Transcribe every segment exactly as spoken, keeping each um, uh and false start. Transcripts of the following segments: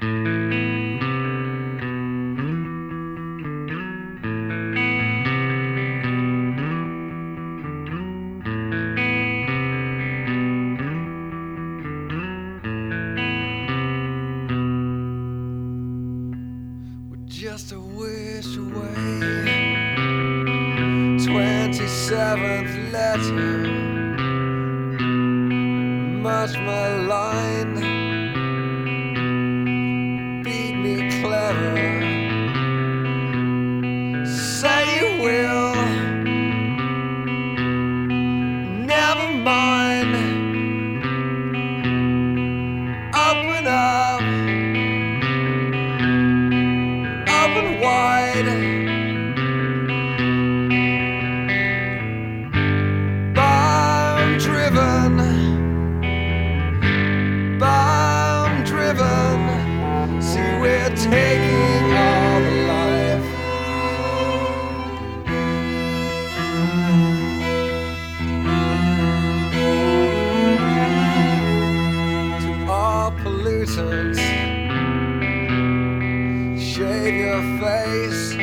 Just a wish away, twenty-seventh letter, much maligned, beat me clever, say you will, never mind, open up, open wide, bound driven, bound driven, see we're taking all the life. To all pollutants, shave your face,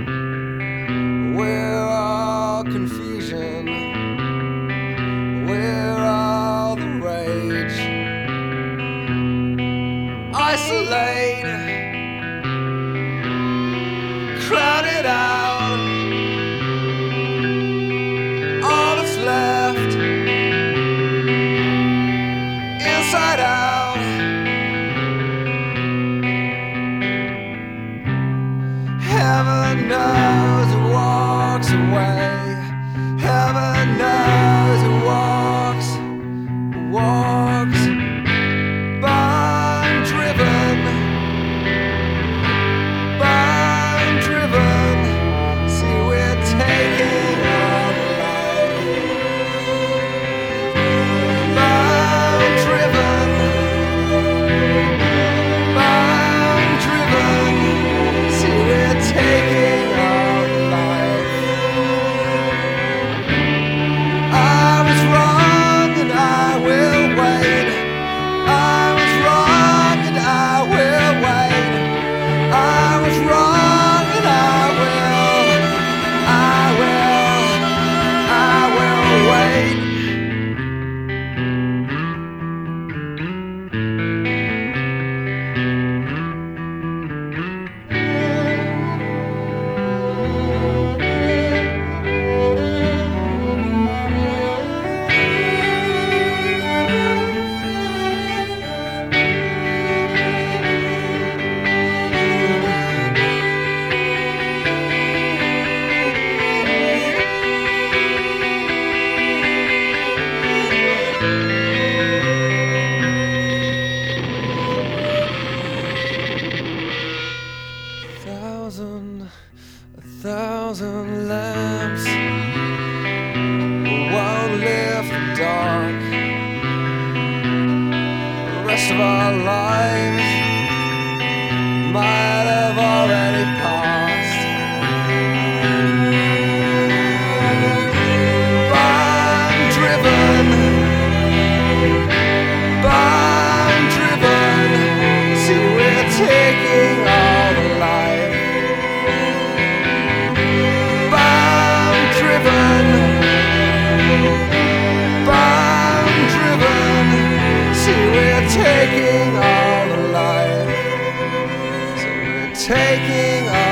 we're all confusion, we're all the rage. Isolate, crowd it out, all that's left, inside out. Heaven knows it walks away. Heaven knows it walks, walks, bound driven, bound driven. See we're taking all the life. Bound driven, bound driven. See we're taking all the life. I was wrong and I will wait. I was wrong and I will wait. I was wrong and I will, I will, I will wait. Thousand, a thousand lamps won't lift the dark. The rest of our lives might have already passed. Bound driven, bound driven. See we're taking all the life. Bound driven, bound driven. See we're taking all the life. So we're taking all